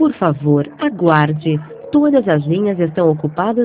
Por favor, aguarde. Todas as linhas estão ocupadas